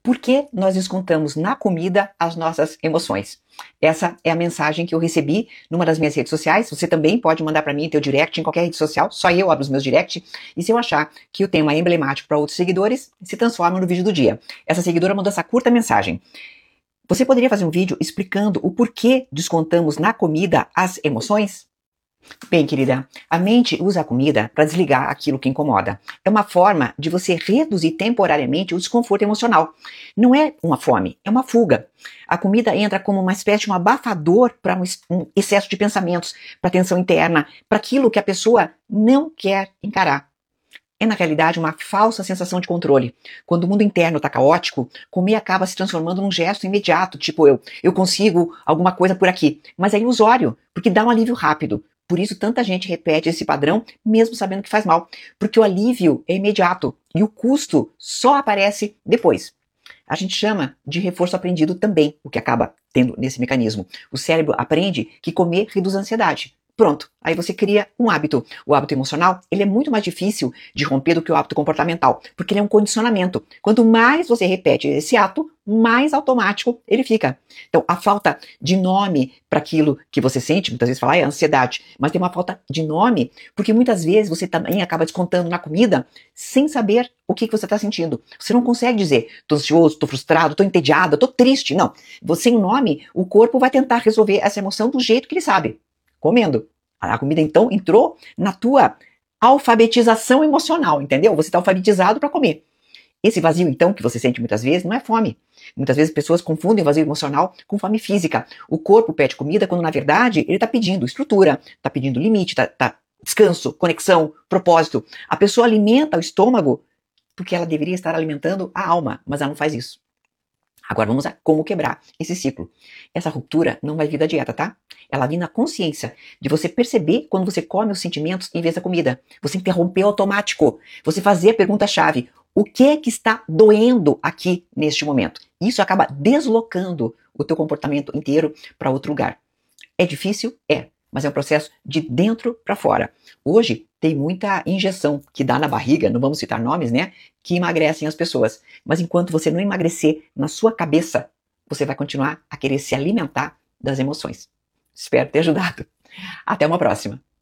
Por que nós descontamos na comida as nossas emoções? Essa é a mensagem que eu recebi numa das minhas redes sociais. Você também pode mandar para mim teu direct em qualquer rede social. Só eu abro os meus direct. E se eu achar que o tema é emblemático para outros seguidores, se transforma no vídeo do dia. Essa seguidora mandou essa curta mensagem. Você poderia fazer um vídeo explicando o porquê descontamos na comida as emoções? Bem, querida, a mente usa a comida para desligar aquilo que incomoda. É uma forma de você reduzir temporariamente o desconforto emocional. Não é uma fome, é uma fuga. A comida entra como uma espécie de um abafador para um excesso de pensamentos, para tensão interna, para aquilo que a pessoa não quer encarar. É, na realidade, uma falsa sensação de controle. Quando o mundo interno está caótico, comer acaba se transformando num gesto imediato, tipo eu consigo alguma coisa por aqui. Mas é ilusório, porque dá um alívio rápido. Por isso tanta gente repete esse padrão, mesmo sabendo que faz mal. Porque o alívio é imediato e o custo só aparece depois. A gente chama de reforço aprendido também, o que acaba tendo nesse mecanismo. O cérebro aprende que comer reduz a ansiedade. Pronto, aí você cria um hábito. O hábito emocional, ele é muito mais difícil de romper do que o hábito comportamental, porque ele é um condicionamento. Quanto mais você repete esse ato, mais automático ele fica. Então, a falta de nome para aquilo que você sente, muitas vezes fala, é ansiedade, mas tem uma falta de nome, porque muitas vezes você também acaba descontando na comida sem saber o que você está sentindo. Você não consegue dizer, estou ansioso, estou frustrado, estou entediado, estou triste. Não, você sem nome, o corpo vai tentar resolver essa emoção do jeito que ele sabe. Comendo. A comida, então, entrou na tua alfabetização emocional, entendeu? Você está alfabetizado para comer. Esse vazio, então, que você sente muitas vezes, não é fome. Muitas vezes pessoas confundem o vazio emocional com fome física. O corpo pede comida quando, na verdade, ele está pedindo estrutura, está pedindo limite, tá descanso, conexão, propósito. A pessoa alimenta o estômago porque ela deveria estar alimentando a alma, mas ela não faz isso. Agora vamos a como quebrar esse ciclo. Essa ruptura não vai vir da dieta, tá? Ela vem na consciência de você perceber quando você come os sentimentos em vez da comida. Você interromper o automático. Você fazer a pergunta-chave. O que é que está doendo aqui neste momento? Isso acaba deslocando o teu comportamento inteiro para outro lugar. É difícil? É. Mas é um processo de dentro para fora. Hoje tem muita injeção que dá na barriga, não vamos citar nomes, né? Que emagrecem as pessoas. Mas enquanto você não emagrecer na sua cabeça, você vai continuar a querer se alimentar das emoções. Espero ter ajudado. Até uma próxima.